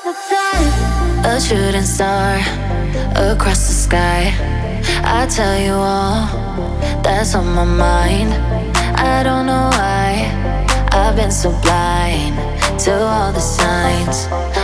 A shooting star across the sky. I tell you all that's on my mind. I don't know why I've been so blind to all the signs.